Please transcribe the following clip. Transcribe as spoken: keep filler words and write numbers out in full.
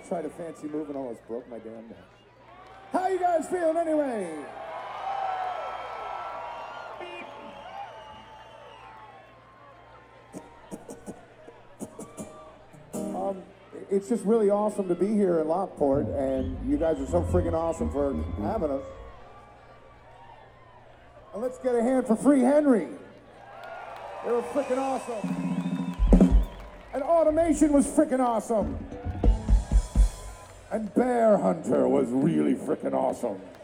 Tried a fancy move and almost broke my damn neck. How you guys feeling anyway? Um, it's just really awesome to be here in Lockport, and you guys are so freaking awesome for having us. And let's get a hand for Free Henry. They were freaking awesome. And Automation was freaking awesome. And Bear Hunter was really freaking awesome.